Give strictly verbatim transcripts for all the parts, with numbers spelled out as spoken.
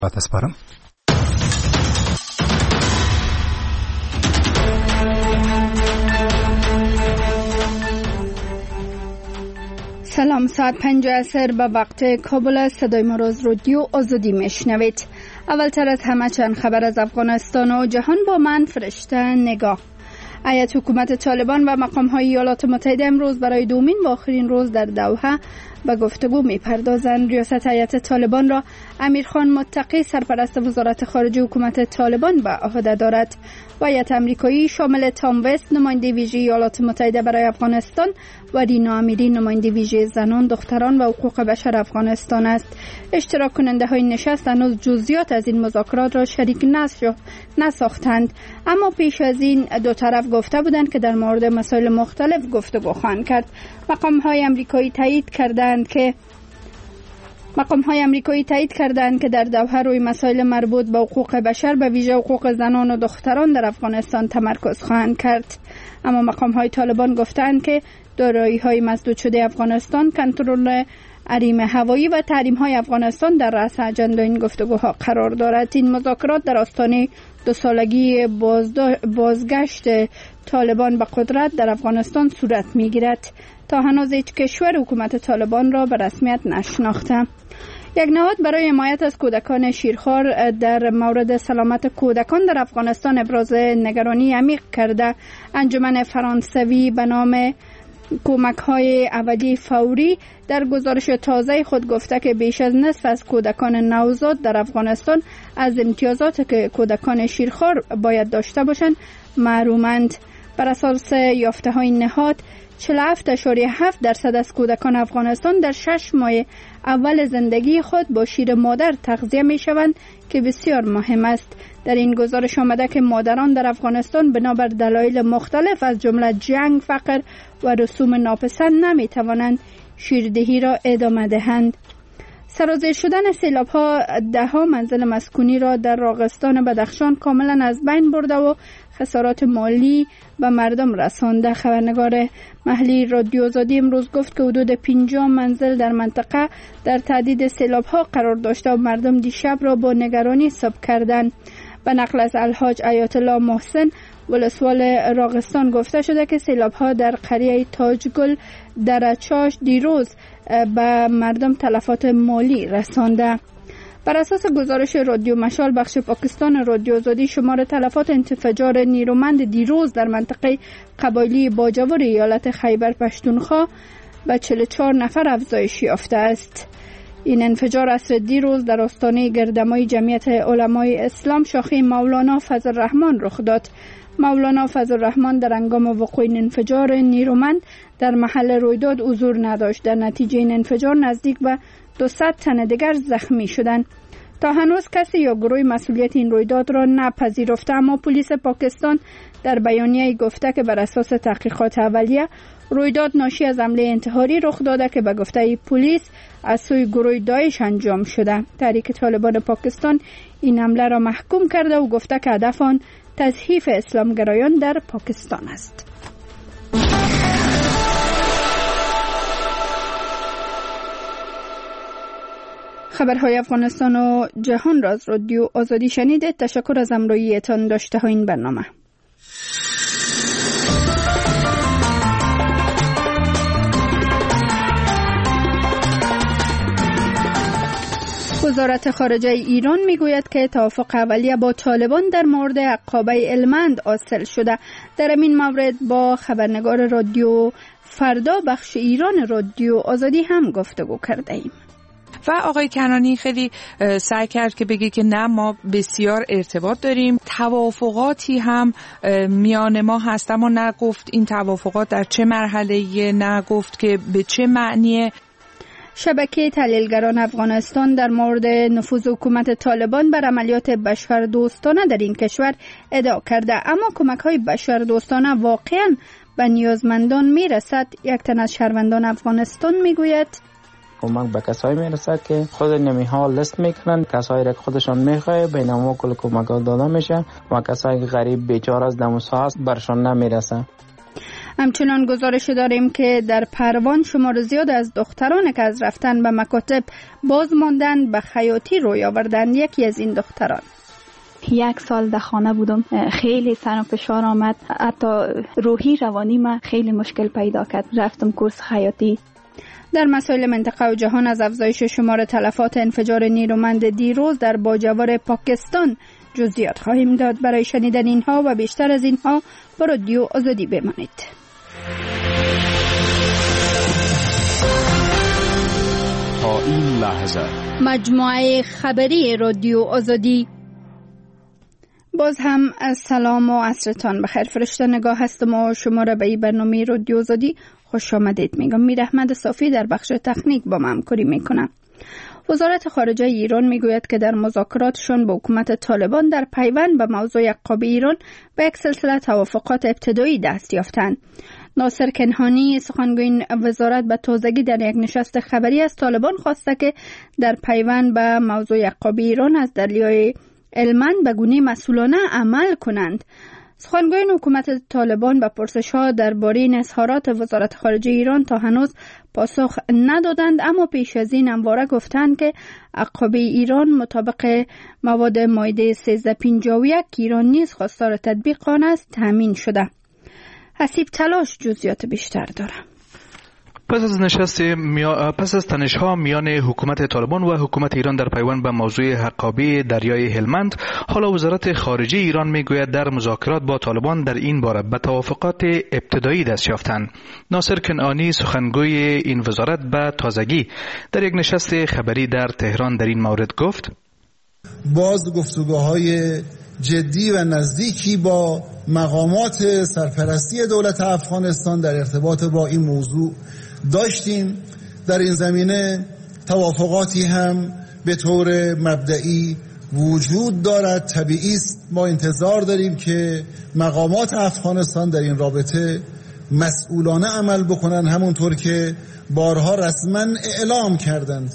تسپارم. سلام، ساعت پنج عصر به وقت کابل است. صدای ما را از رادیو آزادی میشنوید. اولتر از همه چند خبر از افغانستان و جهان با من فرشته نگاه. هیئت حکومت طالبان و مقام‌های ایالات متحده امروز برای دومین و آخرین روز در دوحه به گفتگو می‌پردازند. ریاست هیئت طالبان را امیرخان متقی سرپرست وزارت خارجه حکومت طالبان به عهده دارد. و هیئت آمریکایی شامل تام وست نماینده ویژه ایالات متحده برای افغانستان و رینا امیری نماینده ویژه زنان، دختران و حقوق بشر افغانستان است. اشتراک کننده های نشست هنوز جزئیات از این مذاکرات را شریک نساختند، اما پیش از این دو طرف گفته بودند که در مورد مسائل مختلف گفتگو خواهند کرد. مقام های آمریکایی تایید کردند که مقام های آمریکایی تایید کردند که در دوحه روی مسائل مربوط به حقوق بشر به ویژه حقوق زنان و دختران در افغانستان تمرکز خواهند کرد. اما مقام های طالبان گفتند که دارایی های مسدود شده افغانستان، کنترل حریم هوایی و تحریم های افغانستان در رأس اجنده این گفتگوها قرار دارد. این مذاکرات در آستانه دو سالگی بازگشت طالبان به قدرت در افغانستان صورت میگیرد. تا هنوز هیچ کشور حکومت طالبان را به رسمیت نشناخته. یک نهاد برای حمایت از کودکان شیرخوار در مورد سلامت کودکان در افغانستان ابراز نگرانی عمیق کرده. انجمن فرانسوی به نام کمک های اولیه فوری در گزارش تازه خود گفته که بیش از نصف از کودکان نوزاد در افغانستان از امتیازات که کودکان شیرخوار باید داشته باشند محرومند. بر اساس یافته های نهاد چهل و هفت اشاره هفت درصد از کودکان افغانستان در شش ماه اول زندگی خود با شیر مادر تغذیه می شوند که بسیار مهم است. در این گزارش آمده که مادران در افغانستان بنابر دلایل مختلف از جمله جنگ، فقر و رسوم ناپسند نمی توانند شیردهی را ادامه دهند. سرازیر شدن سیلاب ها ده ها منزل مسکونی را در راغستان بدخشان کاملا از بین برده و خسارات مالی به مردم رسانده. خبرنگار محلی رادیو آزادی امروز گفت که حدود پنجاه منزل در منطقه در تهدید سیلاب ها قرار داشته و مردم دیشب را با نگرانی صبح کردند. به نقل از الحاج آیت الله محسن ولسوال راغستان گفته شده که سیلاب ها در قریه تاجگل در چاش دیروز به مردم تلفات مالی رسانده. بر اساس گزارش رادیو مشال بخش پاکستان رادیو آزادی، شمار تلفات انفجار نیرومند دیروز در منطقه قبایلی باجور ایالت خیبر پشتونخوا به چهل و چهار نفر افزایش یافته است. این انفجار عصر دیروز در آستانه گردمای جمعیت علمای اسلام شاخه مولانا فضل الرحمن رخ داد. مولانا فضل الرحمن در هنگام وقوع این انفجار نیرومند در محل رویداد حضور نداشت. در نتیجه این انفجار نزدیک به دویست تن دیگر زخمی شدند. تا هنوز کسی یا گروه مسئولیت این رویداد را نپذیرفته، اما پلیس پاکستان در بیانیه گفته که بر اساس تحقیقات اولیه رویداد ناشی از حمله انتحاری رخ داده که به گفته پلیس از سوی گروه داعش انجام شده. تحریک طالبان پاکستان این حمله را محکوم کرده و گفته که هدف آن تضعیف اسلامگرایان در پاکستان است. خبرهای افغانستان و جهان را از رادیو آزادی شنیدید. تشکر از همراهیتان داشته ها این برنامه. وزارت خارجه ایران میگوید که توافق اولیه با طالبان در مورد عقابه المند حاصل شده. در این مورد با خبرنگار رادیو فردا بخش ایران رادیو آزادی هم گفتگو کرده ایم. و آقای کنانی خیلی سعی کرد که بگه که نه، ما بسیار ارتباط داریم، توافقاتی هم میان ما هست، اما نگفت این توافقات در چه مرحله‌ایه، نگفت که به چه معنیه. شبکه تحلیلگران افغانستان در مورد نفوذ حکومت طالبان بر عملیات بشردوستانه در این کشور ادعا کرده، اما کمک‌های بشردوستانه واقعاً به نیازمندان میرسد. یک تن از شهروندان افغانستان میگوید کمک به کسایی میرسد که خود نمیها لیست میکنن، کسایی را که خودشان میخواه به نامو کل کمک داده میشه و کسایی که غریب بیچاره از دموسا هست برشان نمیرسه. همچنان گزارش داریم که در پروان شمار زیاد از دختران که از رفتن به مکاتب باز ماندن به خیاطی روی آوردن. یکی از این دختران: یک سال در خانه بودم، خیلی سر و فشار آمد، حتی روحی روانی ما خیلی مشکل پیدا کرد. رفتم کورس خیاطی. در مسائل منطقه و جهان از افزایش شمار تلفات انفجار نیرومند دیروز در باجوار پاکستان جزئیات خواهیم داد. برای شنیدن اینها و بیشتر از اینها با رادیو آزادی بمانید. تا این لحظه مجموعه خبری رادیو آزادی. باز هم از سلام و عصرتان بخیر. فرشته نگاه هستم و شما را به این برنامه رادیو آزادی خوش آمدید میگم. میر احمد صافی در بخش تکنیک با من همکاری میکنم. وزارت خارجه ایران میگوید که در مذاکراتشون با حکومت طالبان در پیوند به موضوع عقابی ایران به یک سلسله توافقات ابتدایی دست یافتند. ناصر کنعانی سخنگوی وزارت به تازگی در یک نشست خبری از طالبان خواسته که در پیوند به موضوع عقابی ایران از دلایل علماً به گونه مسئولانه عمل کنند. سخنگوی حکومت طالبان به پرسش‌ها درباره این اظهارات وزارت خارجه ایران تا هنوز پاسخ ندادند، اما پیش از این همواره گفتند که عقابه ایران مطابق مواد مایده سیزده پنجاه و یک ایران نیز خواستار تطبیق آن است تامین شده. حسیب تلاش جزئیات بیشتر دارد. پس از نشست میا... پس از تنش‌ها میان حکومت طالبان و حکومت ایران در پیوند به موضوع حقابه دریای هلمند، حالا وزارت خارجه ایران میگوید در مذاکرات با طالبان در این باره به توافقات ابتدایی دست یافتند. ناصر کنعانی سخنگوی این وزارت به تازگی در یک نشست خبری در تهران در این مورد گفت: باز گفتگوهای جدی و نزدیکی با مقامات سرپرستی دولت افغانستان در ارتباط با این موضوع داشتیم. در این زمینه توافقاتی هم به طور مبدئی وجود دارد. طبیعی است ما انتظار داریم که مقامات افغانستان در این رابطه مسئولانه عمل بکنن، همونطور که بارها رسما اعلام کردند.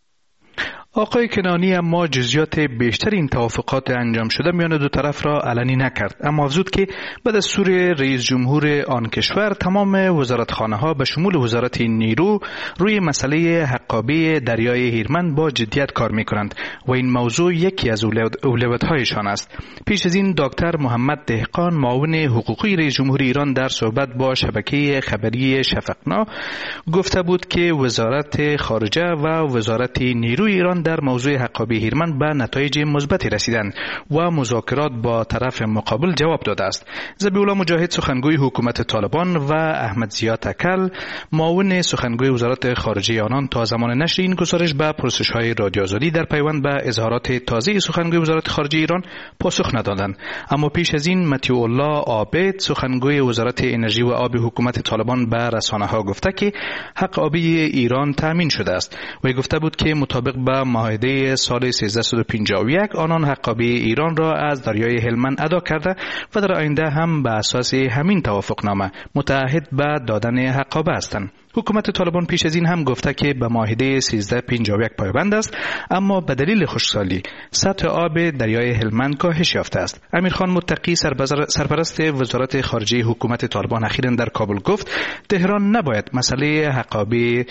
آقای کنعانی اما جزئیات بیشتر این توافقات انجام شده میان دو طرف را علنی نکرد، اما افزود که به دستور رئیس جمهور آن کشور تمام وزارتخانه ها به شمول وزارت نیرو روی مسئله حقابه دریای هیرمند با جدیت کار می کنند و این موضوع یکی از اولویت‌هایشان است. پیش از این دکتر محمد دهقان معاون حقوقی رئیس جمهور ایران در صحبت با شبکه خبری شفقنا گفته بود که وزارت خارجه و وزارت نیرو ایران در موضوع حقابه هیرمند به نتایج مثبتی رسیدند و مذاکرات با طرف مقابل جواب داده است. ذبیح‌الله مجاهد سخنگوی حکومت طالبان و احمد ضیا تکل معاون سخنگوی وزارت خارجه آنان تا زمان نشر این گزارش به پرسش‌های رادیو آزادی در پیوند به اظهارات تازه سخنگوی وزارت خارجه ایران پاسخ ندادند. اما پیش از این مطیع الله عابد سخنگوی وزارت انرژی و آب حکومت طالبان به رسانه‌ها گفته که حقابه ایران تامین شده است و گفته بود که مطابق با معاهده سال سیزده پنجاه و یک آنان حقابه ایران را از دریای هلمند ادا کرده و در آینده هم به اساس همین توافقنامه متعهد به دادن حقابه هستند. حکومت طالبان پیش از این هم گفته که به معاهده سیزده پنجاه و یک پایبند است، اما به دلیل خشکسالی سطح آب دریای هلمند کاهش یافته است. امیرخان متقی سرپرست وزارت خارجه حکومت طالبان اخیراً در کابل گفت تهران نباید مسئله حقابه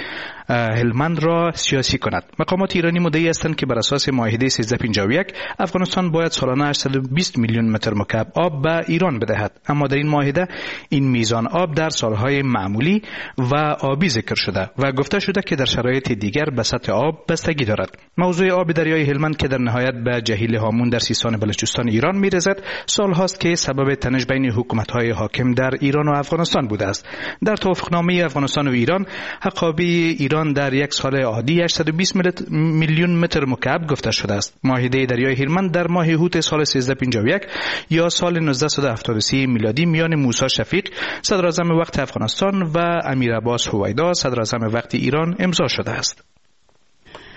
هلمند را سیاسی کند. مقامات ایرانی مدعی هستند که بر اساس معاهده سیزده پنجاه و یک افغانستان باید سالانه هشتصد و بیست میلیون متر مکعب آب به ایران بدهد، اما در این معاهده این میزان آب در سالهای معمولی و آبی ذکر شده و گفته شده که در شرایط دیگر به سطح آب بستگی دارد. موضوع آب دریای هلمند که در نهایت به جهیل هامون در سیستان بلوچستان ایران میرسد سال هاست که سبب تنش بین حکومت‌های حاکم در ایران و افغانستان بوده است. در توافقنامه افغانستان و ایران حقابه ایران در یک سال عادی هشتصد و بیست میلیون متر مکعب گفته شده است. معاهده دریای هلمند در ماه هوت سال سیزده پنجاه و یک یا سال نوزده هفتاد و سه میلادی میان موسی شفیق صدر اعظم وقت افغانستان و امیر عباس هویدا صدر اعظم وقت ایران امضا شده است.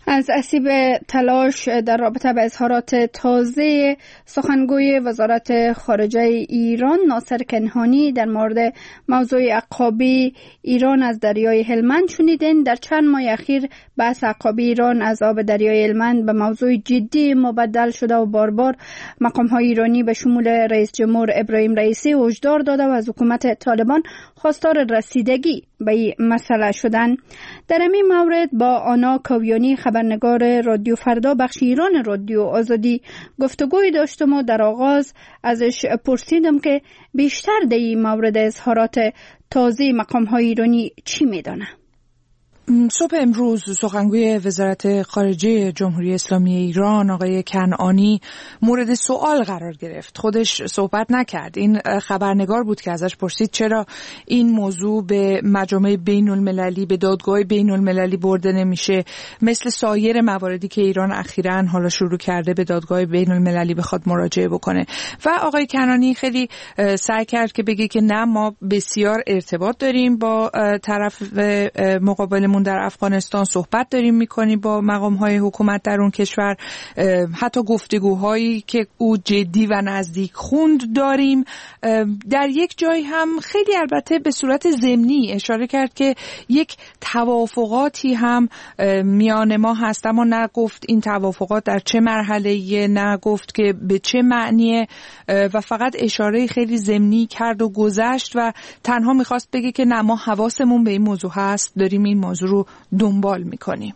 از اسیب تلاش در رابطه با اظهارات تازه سخنگوی وزارت خارجه ایران ناصر کنعانی در مورد موضوع عقابی ایران از دریای هلمند شنیدین. در چند ماه اخیر بحث عقابی ایران از آب دریای هلمند به موضوع جدی مبدل شده و بار بار مقام‌های ایرانی به شمول رئیس جمهور ابراهیم رئیسی هشدار داده و از حکومت طالبان خواستار رسیدگی به این مسئله شدن. در این مورد با آنا کاویانی خبرنگار رادیو فردا بخش ایران رادیو آزادی گفتگوی داشتم و در آغاز ازش پرسیدم که بیشتر در این مورد اظهارات تازه مقام‌های ایرانی چی میدانه. صبح امروز سخنگوی وزارت خارجه جمهوری اسلامی ایران آقای کنعانی مورد سوال قرار گرفت. خودش صحبت نکرد. این خبرنگار بود که ازش پرسید چرا این موضوع به مجامع بین المللی، به دادگاه بین المللی برده نمیشه، مثل سایر مواردی که ایران اخیراً حالا شروع کرده به دادگاه بین المللی بخواد مراجعه بکنه. و آقای کنعانی خیلی سعی کرد که بگه که نه، ما بسیار ارتباط داریم با طرف مقابلمون در افغانستان، صحبت داریم میکنیم با مقام‌های حکومت در اون کشور، حتی گفتگوهایی که او جدی و نزدیک خوند داریم. در یک جای هم خیلی البته به صورت ضمنی اشاره کرد که یک توافقاتی هم میان ما هست، اما نه گفت این توافقات در چه مرحله‌ایه، نه گفت که به چه معنیه و فقط اشاره خیلی ضمنی کرد و گذشت و تنها میخواست بگه که نه، ما حواسمون به این موضوع هست، داریم این موضوع رو دنبال میکنیم.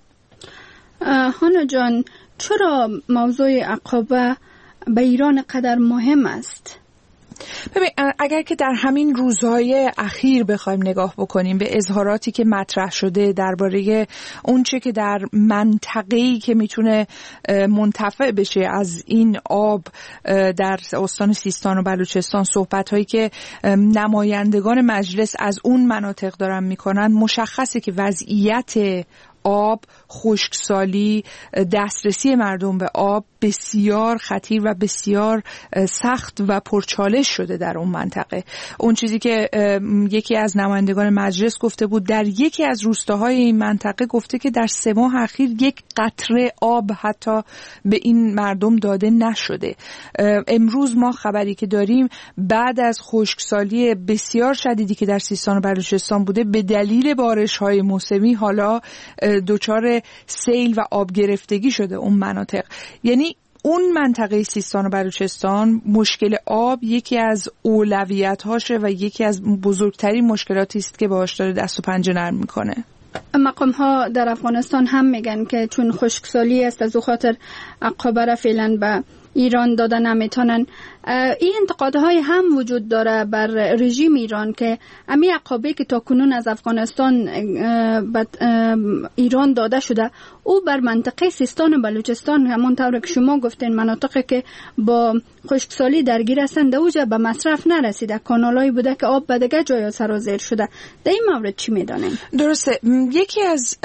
هانا جان، چرا موضوع عقابه به ایران قدر مهم است؟ ببین، اگر که در همین روزهای اخیر بخوایم نگاه بکنیم به اظهاراتی که مطرح شده درباره اونچه که در منطقه‌ای که میتونه منتفع بشه از این آب در استان سیستان و بلوچستان، صحبت‌هایی که نمایندگان مجلس از اون مناطق دارن میکنن، مشخصه که وضعیت آب، خشکسالی، دسترسی مردم به آب بسیار خطیر و بسیار سخت و پرچالش شده در اون منطقه. اون چیزی که یکی از نمایندگان مجلس گفته بود در یکی از روستاهای این منطقه، گفته که در سه ماه اخیر یک قطره آب حتی به این مردم داده نشده. امروز ما خبری که داریم بعد از خشکسالی بسیار شدیدی که در سیستان و بلوچستان بوده، به دلیل بارش‌های موسمی حالا دچار سیل و آب گرفتگی شده اون مناطق. یعنی اون منطقه سیستان و بلوچستان مشکل آب یکی از اولویت‌هاشه و یکی از بزرگترین مشکلاتی است که باهاش داره دست و پنجه نرم میکنه. مقام ها در افغانستان هم میگن که چون خشکسالی است از او خاطر عقابه را فعلا به ایران داده نمیتونن. این انتقادهای هم وجود داره بر رژیم ایران که امی عقابه که تا کنون از افغانستان به ایران داده شده، او بر منطقه سیستان و بلوچستان، همونطور که شما گفتین مناطقی که با خشکسالی درگیر هستند، اوجا به مصرف نرسیده، کانالایی بوده که آب به دیگه جای سرازیر شده. در این مورد چی میدانیم؟ درسته. یکی از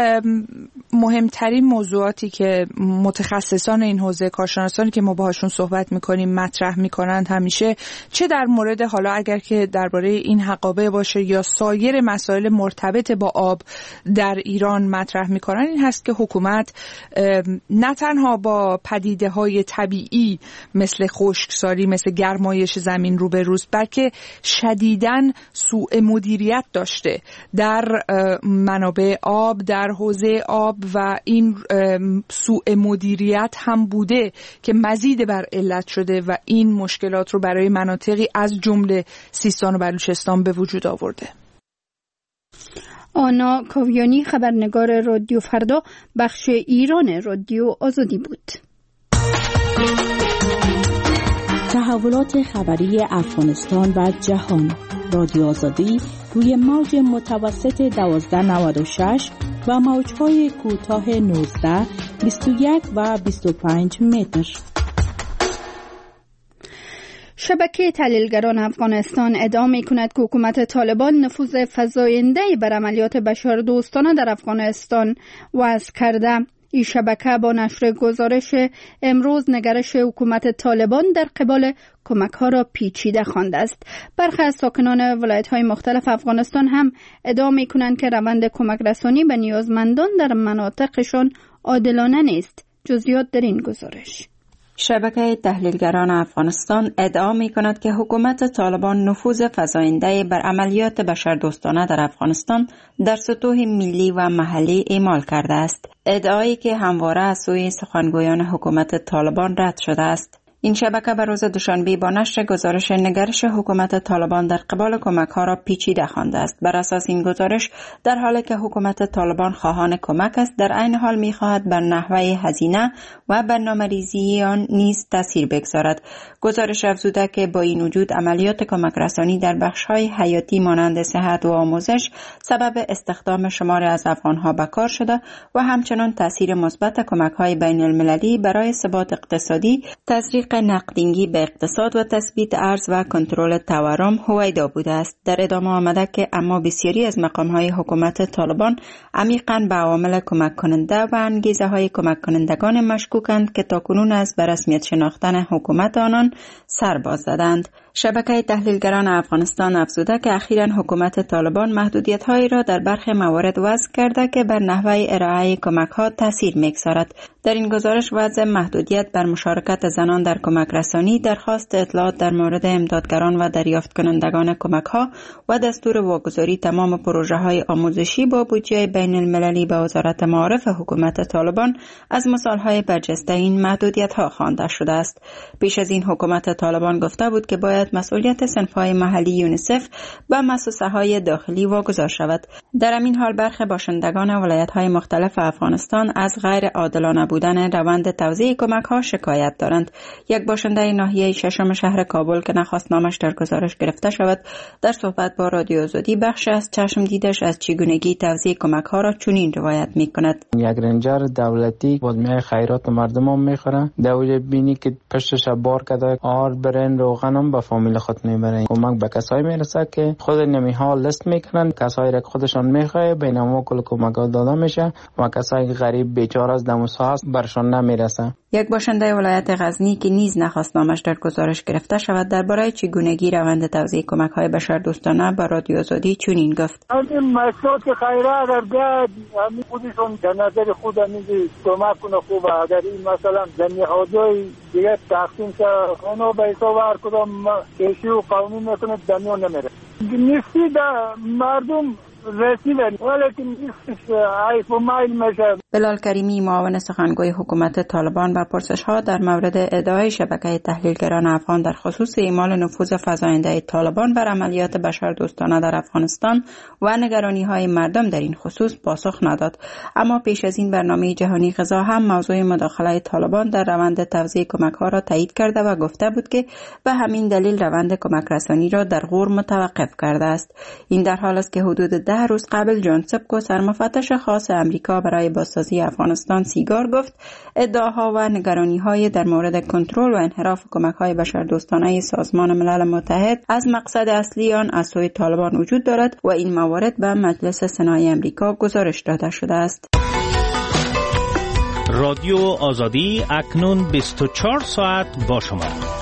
مهمترین موضوعاتی که متخصصان این حوزه، کارشناسانی که ما باهاشون صحبت میکنیم مطرح میکنند همیشه، چه در مورد حالا اگر که درباره این حقابه باشه یا سایر مسائل مرتبط با آب در ایران مطرح میکنن، این هست که حکومت نه تنها با پدیده های طبیعی مثل خشکسالی، مثل گرمایش زمین روبروست، بلکه شدیداً سوء مدیریت داشته در منابع آب، در حوزه آب، و این سوء مدیریت هم بوده که مزید بر علت شده و این مشکلات رو برای مناطقی از جمله سیستان و بلوچستان به وجود آورده. آنا کاویانی خبرنگار رادیو فردا بخش ایران رادیو آزادی بود. تحولات خبری افغانستان و جهان. رادیو آزادی روی موج متوسط دوازده نود و شش و موج‌های کوتاه نوزده، بیست و یک و بیست و پنج متر. شبکه تحلیلگران افغانستان ادعا می‌کند که حکومت طالبان نفوذ فزاینده‌ای بر عملیات بشردوستانه در افغانستان وضع کرده. این شبکه با نشر گزارش امروز نگرش حکومت طالبان در قبال کمک‌ها را پیچیده خوانده است. برخی از ساکنان ولایت‌های مختلف افغانستان هم ادعا می‌کنند که روند کمک رسانی به نیازمندان در مناطقشان عادلانه نیست. جزئیات در این گزارش. شبکه تحلیلگران افغانستان ادعا می کند که حکومت طالبان نفوذ فزاینده بر عملیات بشردوستانه در افغانستان در سطوح ملی و محلی اعمال کرده است. ادعایی که همواره از سوی سخنگویان حکومت طالبان رد شده است. این شبکه بر روز دوشنبه با نشر گزارش نگرش حکومت طالبان در قبال کمک‌ها را پیچیده خوانده است. بر اساس این گزارش، در حالی که حکومت طالبان خواهان کمک است، در عین حال می‌خواهد بر نحوه هزینه و برنامه‌ریزی آن نیز تاثیر بگذارد. گزارش افزوده که با این وجود عملیات کمک رسانی در بخش‌های حیاتی مانند صحت و آموزش سبب استخدام شمار از افغان‌ها به کار شده و همچنان تاثیر مثبت کمک‌های بین‌المللی برای ثبات اقتصادی، تزریق نقدینگی به اقتصاد و تثبیت ارز و کنترل تورم هویدا بوده است. در ادامه آمده که اما بسیاری از مقام‌های حکومت طالبان عمیقاً به عوامل کمک کننده و انگیزه‌های کمک کنندگان مشکوکند که تاکنون از به رسمیت شناختن حکومت آنان سر باز زدند. شبکه تحلیلگران افغانستان افزوده که اخیراً حکومت طالبان محدودیت‌هایی را در برخی موارد وضع کرده که بر نحوه ارائه کمک‌ها تاثیر می‌گذارد. در این گزارش وضع محدودیت بر مشارکت زنان در کمک رسانی، درخواست اطلاعات در مورد امدادگران و دریافت کنندگان کمک‌ها و دستور واگذاری تمام پروژه‌های آموزشی با بودجه بین‌المللی به وزارت معارف حکومت طالبان از مثال‌های برجسته این محدودیت‌ها خوانده شده است. پیش از این حکومت طالبان گفته بود که باید مسئولیت صنف‌های محلی یونیسف و مؤسسه‌های داخلی واگذار شود. در همین حال برخی باشندگان ولایت‌های مختلف افغانستان از غیر عادلانه بودن روند توزیع کمک‌ها شکایت دارند. یک باشنده ناحیه ششم شهر کابل که نخواست نامش در گزارش گرفته شود، در صحبت با رادیو آزادی بخش از چشم دیدش از چگونگی توزیع کمک‌ها را چنین روایت می‌کند. یک رنجر دولتی بود می خیرات مردم هم می‌خوره. دوله بینی که پشتش بار کرده آر برن روغنم به فامیل خود میبرن. کمک به کسایی میرسه که خود نمی‌ها لیست میکنن، کسایی را که خودشان میخواه بینما کل کمک داده میشه و کسایی غریب بیچاره از دموسا هست برشان نمیرسه. یک باشنده ولایت غزنی که نیز نخواست نامش در گزارش گرفته شود درباره چگونگی روند توزیع کمک‌های بشردوستانه با رادیو آزادی چنین گفت: این مسئولات خیره اگر بیاد همین خودشون در نظر خود میگه کمک کنه خوبه، اگر این مثلا در نهادهای دیگه تقسیم شه اونو به حساب هر کدام کشی و قومی میکنه دنیا نمیره. نیستی در مردم رسیدن ولیکن نیستش عیف و مایل میشه. بلال کریمی معاون سخنگوی حکومت طالبان و پرسش‌ها در مورد ادعای شبکه تحلیلگران افغان در خصوص اعمال نفوذ فزاینده طالبان بر عملیات بشردوستانه در افغانستان و نگرانی‌های مردم در این خصوص پاسخ نداد. اما پیش از این برنامه جهانی غذا هم موضوع مداخله طالبان در روند توزیع کمک‌ها را تایید کرده و گفته بود که به همین دلیل روند کمک رسانی را در غور متوقف کرده است. این در حال است که حدود ده روز قبل جان سبکو سرمفتش خاص امریکا برای بازسازی افغانستان سیگار گفت ادعاها و نگرانی‌های در مورد کنترل و انحراف کمک‌های بشردوستانه سازمان ملل متحد از مقصد اصلی آن از سوی طالبان وجود دارد و این موارد به مجلس سنای امریکا گزارش داده شده است. رادیو آزادی اکنون بیست و چهار ساعت با شما.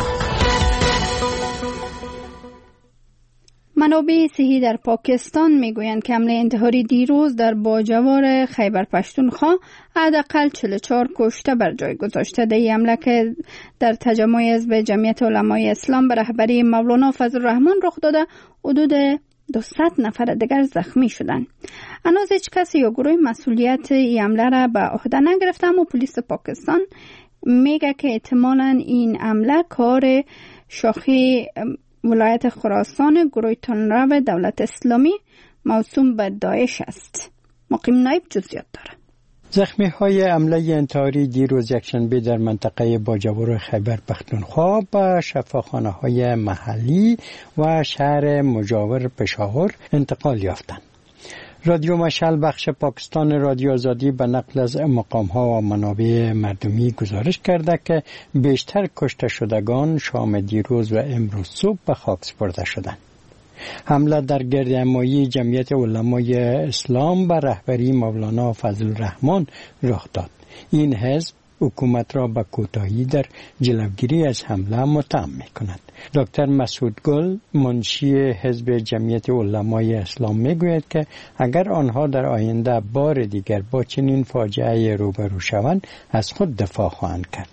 منابع صحی در پاکستان میگویند که حمله انتحاری دیروز در باجوار خیبر پختونخوا حداقل چهل و چهار کشته بر جای گذاشته. در این حمله که در تجمع حزب جمعیت علمای اسلام به رهبری مولانا فضل الرحمن رخ داده، حدود دویست نفر دیگر زخمی شدند. هنوز هیچ کسی یا گروه مسئولیت این حمله را به عهده نگرفته، اما پلیس پاکستان میگه که احتمالاً این حمله کار شاخه ولایت خراسان گروه تنرو دولت اسلامی موسوم به داعش است. مقیم نایب جزئیات داره. زخمی های حمله انتحاری دیروز یکشنبه در منطقه باجوار خیبر پختونخوا به شفاخانه های محلی و شهر مجاور پشاور انتقال یافتند. رادیو مشعل بخش پاکستان رادیو آزادی به نقل از مقام ها و منابع مردمی گزارش کرده که بیشتر کشته شدگان شام دیروز و امروز صبح به خاک سپرده شدند. حمله در گردهمایی جمعیت علمای اسلام به رهبری مولانا فضل الرحمن رخ داد. این حزب حکومت را به کوتاهی در جلوگیری از حمله متهم می‌کند. دکتر مسعود گل منشی حزب جمعیت علمای اسلام میگوید که اگر آنها در آینده بار دیگر با چنین فاجعه روبرو شوند از خود دفاع خواهند کرد.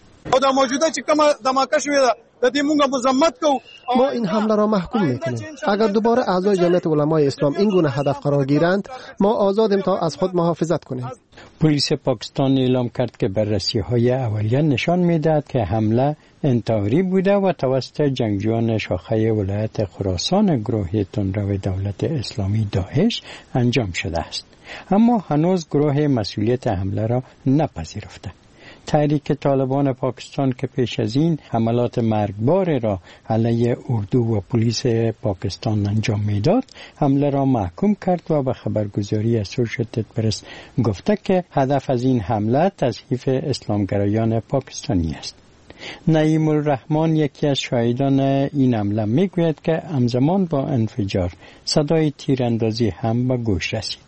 ما این حمله را محکوم میکنیم. اگر دوباره اعضای جمعیت علمای اسلام این گونه هدف قرار گیرند، ما آزادیم تا از خود محافظت کنیم. پلیس پاکستان اعلام کرد که بررسی‌های اولیه نشان می‌دهد که حمله انتحاری بوده و توسط جنگجویان شاخه ولایت خراسان گروه تندرو دولت اسلامی داعش انجام شده است. اما هنوز گروه مسئولیت حمله را نپذیرفته. تحریک طالبان پاکستان که پیش از این حملات مرگبار را علیه اردو و پلیس پاکستان انجام میداد، حمله را محکوم کرد و به خبرگزاری اسوشییتد پرس گفته که هدف از این حمله تضعیف اسلامگرایان پاکستانی است. نعیم الرحمن یکی از شاهدان این حمله میگوید که همزمان با انفجار صدای تیراندازی هم به گوش رسید.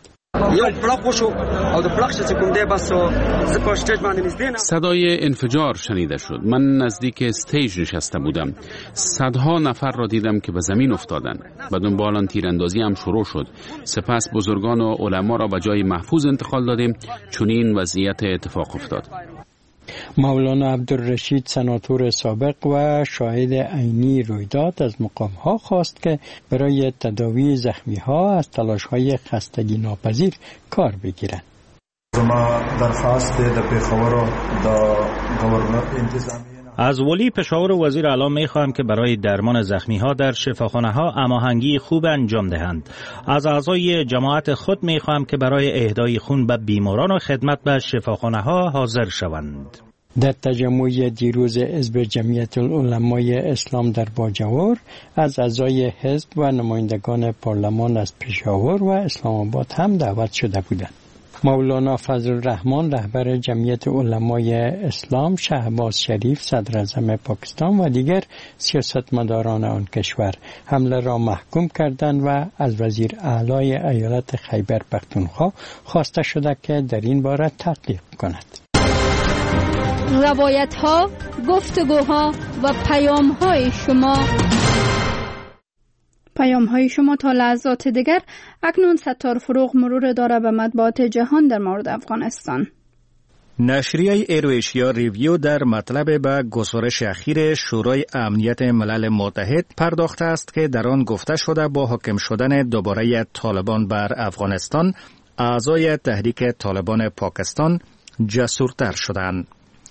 صدای انفجار شنیده شد. من نزدیک استیج نشسته بودم. صدها نفر را دیدم که به زمین افتادند. به دنبال آن تیراندازی هم شروع شد. سپس بزرگان و علما را به جای محفوظ انتقال دادیم چون این وضعیت اتفاق افتاد. مولانا عبدالرشید سناتور سابق و شاهد عینی رویداد از مقام‌ها خواست که برای تداوی زخمی‌ها از تلاش‌های خستگی ناپذیر کار بگیرند. زما درخواست د پیښور د گورنر انتظامی از ولی پشاور و وزیر اعلی می‌خواهم که برای درمان زخمی‌ها در شفاخانه‌ها هماهنگی خوب انجام دهند. از اعضای جماعت خود می‌خواهم که برای اهدای خون به بیماران و خدمت به شفاخانه‌ها حاضر شوند. در تجمع دیروز حزب جمعیت العلمای اسلام در باجوور از اعضای حزب و نمایندگان پارلمان از پشاور و اسلام آباد هم دعوت شده بودند. مولانا فضل الرحمن رهبر جمعیت علمای اسلام، شهباز شریف صدر اعظم پاکستان و دیگر سیاستمداران آن کشور حمله را محکوم کردند و از وزیر اعلی ایالت خیبر پختونخوا خواسته شده که در این باره تحقیق کند. روایت ها، گفتگوها و پیام های شما پیام های شما تا لحظات دیگر. اکنون ستار فروغ مرور داره به مطبوعات جهان در مورد افغانستان. نشریه ایرویشیا ریویو در مطلب به گزارش اخیر شورای امنیت ملل متحد پرداخته است که در آن گفته شده با حاکم شدن دوباره طالبان بر افغانستان، اعضای تحریک طالبان پاکستان جسورتر شدند.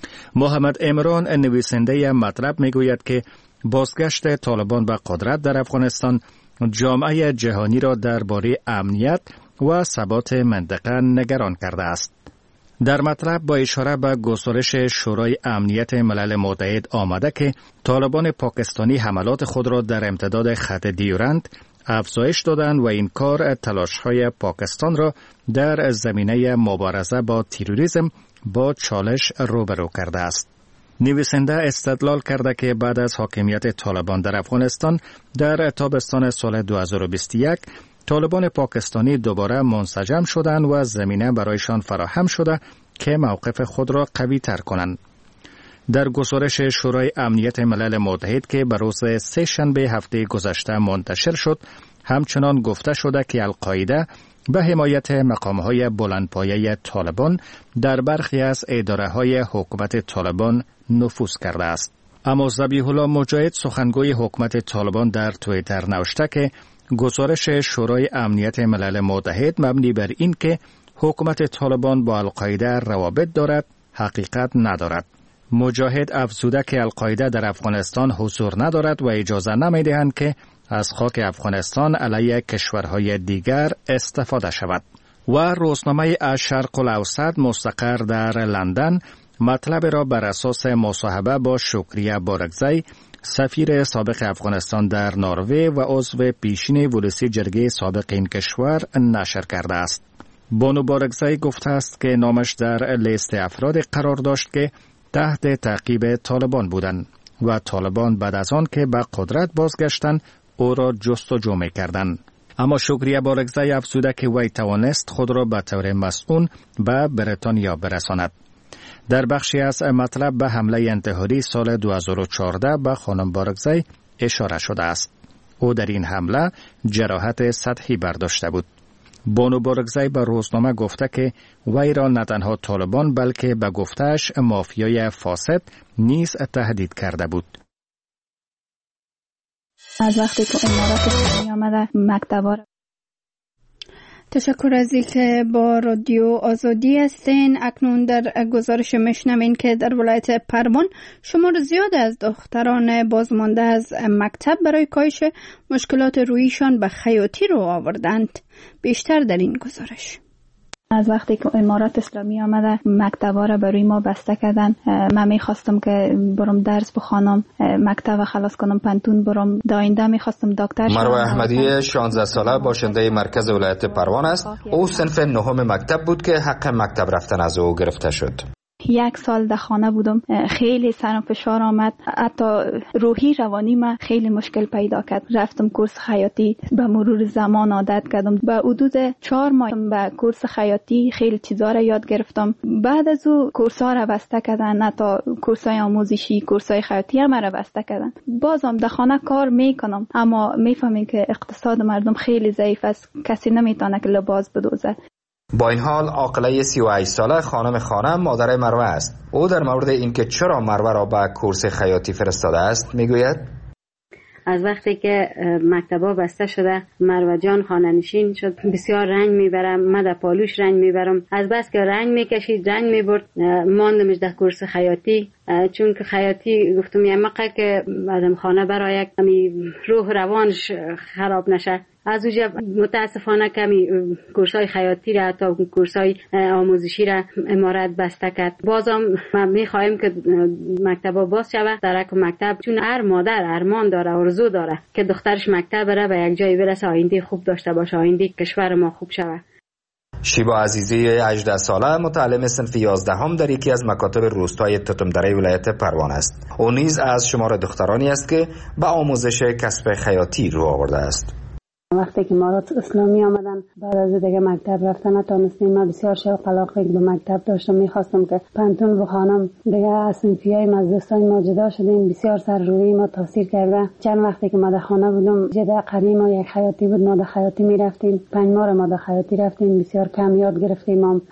محمد عمران نویسنده مطلب میگوید که بازگشت طالبان به قدرت در افغانستان جامعه جهانی را درباره امنیت و ثبات منطقه نگران کرده است. در مطلب با اشاره به گزارش شورای امنیت ملل متحد آمده که طالبان پاکستانی حملات خود را در امتداد خط دیورند افزایش دادند و این کار تلاش‌های پاکستان را در زمینه مبارزه با تروریسم با چالش روبرو کرده است. نویسنده استدلال کرده که بعد از حاکمیت طالبان در افغانستان در تابستان سال دو هزار و بیست و یک طالبان پاکستانی دوباره منسجم شدند و زمینه برایشان فراهم شده که موقف خود را قوی تر کنند. در گزارش شورای امنیت ملل متحد که به روز سه شنبه هفته گذشته منتشر شد، همچنان گفته شده که القاعده به حمایت مقام‌های بلندپایه طالبان در برخی از اداره‌های حکومت طالبان نفوذ کرده است. اما ذبیح الله مجاهد سخنگوی حکومت طالبان در توییتر نوشته که گزارش شورای امنیت ملل متحد مبنی بر این که حکومت طالبان با القاعده روابط دارد حقیقت ندارد. مجاهد افزوده که القاعده در افغانستان حضور ندارد و اجازه نمی‌دهند که از خاک افغانستان علیه کشورهای دیگر استفاده شود. و روزنامه الشرق الاوسط مستقر در لندن مطلب را بر اساس مصاحبه با شکریه بارکزی، سفیر سابق افغانستان در نروژ و عضو پیشین ولسی جرگه سابق این کشور نشر کرده است. بانو بارکزی گفته است که نامش در لیست افراد قرار داشت که تحت تعقیب طالبان بودند و طالبان بعد از آن که به قدرت بازگشتند او را جستجو می‌کردند. اما شکریه بارکزی افزوده که وی توانست خود را به طور مسئول به بریتانیا برساند. در بخشی از مطلب به حمله انتحاری سال دو هزار و چهارده به خانم بارکزی اشاره شده است. او در این حمله جراحت سطحی برداشته بود. بانو بارکزی به روزنامه گفته که وی را نه تنها طالبان بلکه به گفته‌اش مافیای فاسد نیز تهدید کرده بود. از وقتی که امارات اسلامی آمده مکتبا را تشکر از اینکه با رادیو آزادی هستین. اکنون در گزارش میشنوین که در ولایت پروان شمار زیاد از دختران بازمانده از مکتب برای کاهش مشکلات رویشان به خیاطی رو آوردند. بیشتر در این گزارش. از وقتی که امارات اسلامی آمده مکتبا را برای ما بسته کردن. من میخواستم که برم درس بخوانم، مکتب خلاص کنم، پنتون برم، داینده میخواستم دکتر شم. مروه احمدی شانزده ساله باشنده مرکز ولایت پروان است. او صنف نهم مکتب بود که حق مکتب رفتن از او گرفته شد. یک سال در خانه بودم، خیلی سر و فشار آمد، حتی روحی روانی من خیلی مشکل پیدا کرد. رفتم کورس خیاطی، به مرور زمان عادت کردم. به حدود چهار ماه به کورس خیاطی خیلی چیزا را یاد گرفتم. بعد از او کورس ها را بسته کردن، حتی کورس های آموزشی، کورس های خیاطی هم را بسته کردن. بازم در خانه کار میکنم، اما میفهمم که اقتصاد مردم خیلی ضعیف است، کسی نمیتونه که لباس بدوزه. با این حال عاقله سی و هشت ساله خانم خانم مادر مروه است. او در مورد اینکه چرا مروه را به کورس خیاطی فرستاده است میگوید: از وقتی که مکتبا بسته شده مروه جان خانه نشین شد، بسیار رنج میبرم، من در پالوش رنج میبرم. از بس که رنج میکشید رنج میبرد، ماندمش در کورس خیاطی. چون که خیاطی گفتم یه مقه که آدم خانه برای کمی روح روانش خراب نشه. از اونجا متاسفانه کمی کورسای خیاطی را تا کورسای آموزشی را امارات بسته کرد. بازم ما میخواهیم که مکتبا باز شود. در مکتب چون هر مادر ارمان داره، آرزو داره که دخترش مکتب بره به یک جای برسه، آینده خوب داشته باشه، آینده کشور ما خوب شود. شیبا عزیزی هجده ساله متعلم صنف یازدهم در یکی از مکاتب روستای تتمدره ولایت پروان است. او نیز از شمار دخترانی است که به آموزش کسب خیاطی رو آورده است. وقتی که امارات اسلامی آمدن بعد از دیگه مکتب رفتن نتونستیم. من بسیار شوق علاقه به مکتب داشتم، میخواستم که پنتون بخوانم. دیگه از صنفیای مزدستان ما جدا شدیم، بسیار سر روی ما تاثیر کرده. چند وقتی که ما در خانه بودم جدا قدیم ما یک خیاطی بود، ما در خیاطی میرفتیم. پنج ماه ما در خیاطی رفتیم، بسیار کم یاد گرفتیم. هم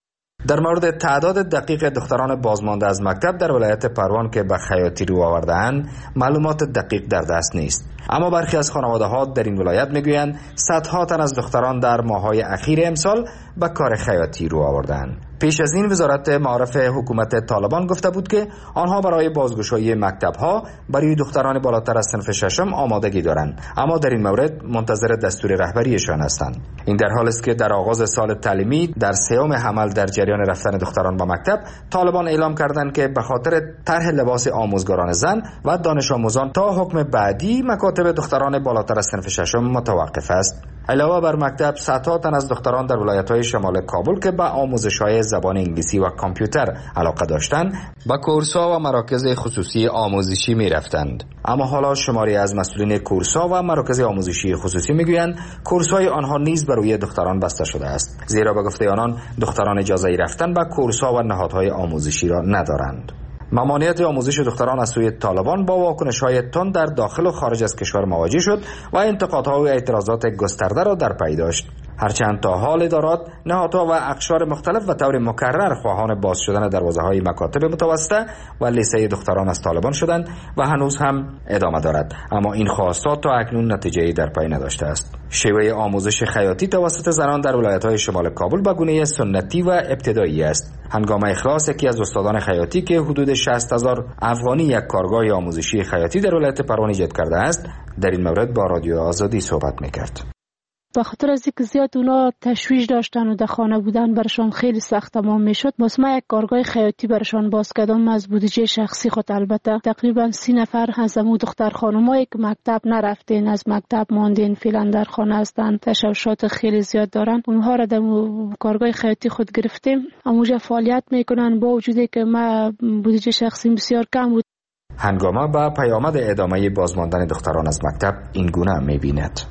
در مورد تعداد دقیق دختران بازمانده از مکتب در ولایت پروان که به خیاطی رو آورده‌اند معلومات دقیق در دست نیست، اما برخی از خانواده‌ها در این ولایت میگویند صدها تن از دختران در ماه‌های اخیر امسال به کار خیاطی رو آورده‌اند. پیش از این وزارت معارف حکومت طالبان گفته بود که آنها برای بازگشایی مکتب‌ها برای دختران بالاتر از صنف ششم آمادگی دارند، اما در این مورد منتظر دستور رهبریشان هستند. این در حالی است که در آغاز سال تعلیمی در سیوم حمل در جریان رفتن دختران به مکتب طالبان اعلام کردند که به خاطر طرح لباس آموزگاران زن و دانش آموزان تا حکم بعدی مکاتب دختران بالاتر از صنف ششم متوقف است. علاوه بر مکتب، صدها تن از دختران در ولایت‌های شمال کابل که به آموزش‌های زبان انگلیسی و کامپیوتر علاقه داشتند، به کورس‌ها و مراکز خصوصی آموزشی می‌رفتند. اما حالا شماری از مسئولین کورس‌ها و مراکز آموزشی خصوصی می‌گویند کورس‌های آنها نیز بر روی دختران بسته شده است، زیرا به گفته آنان دختران اجازه رفتن به کورس‌ها و نهادهای آموزشی را ندارند. ممانعت آموزش دختران از سوی طالبان با واکنش‌های تند در داخل و خارج از کشور مواجه شد و انتقادها و اعتراضات گسترده را در پی داشت. هرچند تا حال ادارات، نهادها و اقشار مختلف و طور مکرر خواهان باز شدن دروازه‌های مکاتب متوسطه و لیسه دختران از طالبان شدند و هنوز هم ادامه دارد، اما این خواستات تا اکنون نتیجه‌ای در پی نداشته است. شیوه آموزش خیاطی توسط زنان در ولایت‌های شمال کابل به گونه سنتی و ابتدایی است. هنگام اخلاص یکی از استادان خیاطی که حدود شصت هزار افغانی یک کارگاه آموزشی خیاطی در ولایت پروان ایجاد کرده است، در این مورد با رادیو آزادی صحبت می‌کرد. به خاطر از اینکه زیاد اونا تشویش داشتن و در خانه بودن برشان خیلی سخت تمام میشد، واسه ما یک کارگاه خیاطی برشان باز کردم از بودجه شخصی خود. البته تقریبا سی نفر از امو دختر خانمایی که مکتب نرفتین، از مکتب ماندین، فعلا در خانه هستن، تشوشات خیلی زیاد دارن، اونها را در کارگاه خیاطی خود گرفتیم. اونجا فعالیت میکنن با وجودی که ما بودجه شخصی بسیار کم بود. هنگامه با پیامد ادامه بازماندن دختران از مکتب این گونه میبیند.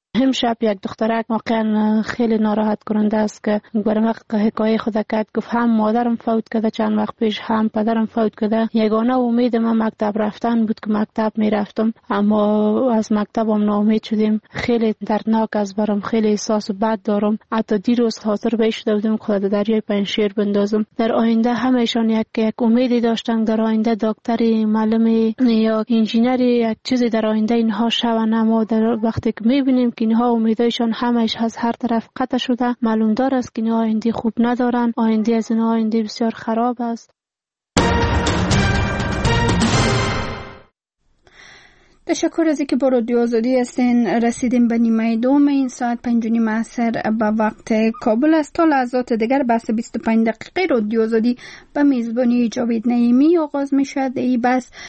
همشب یک دخترک واقعا خیلی ناراحت کننده است که برای ما حکایه خود کرد، گفت هم مادرم فوت کرده چند وقت پیش، هم پدرم فوت کرده. یگانه امید من مکتب رفتن بود که مکتب میرفتم، اما از مکتبم ناامید شدیم. خیلی دردناک از برام، خیلی احساس بد دارم. حتی دیروز حاضر به شده بودم خود دریای پنشیر بندازم. در آینده همهشان یک یک امیدی داشتن، در آینده دکتری، معلمی یا انجینری، یک چیزی در آینده اینها شون. اما در وقتی که میبینیم که اینها امیدایشان همش از هر طرف قطع شده، معلوم دار است که اینها آینده خوب ندارن. آینده از اینها آینده بسیار خراب است. تشکر از اینکه با رادیو آزادی هستین. رسیدیم به نیمه دوم این ساعت پنج و نیم عصر به وقت کابل است. تا لحظات دیگر بحث بیست و پنج دقیقه رادیو آزادی به میزبانی جاوید نعیمی آغاز می شد. ای بس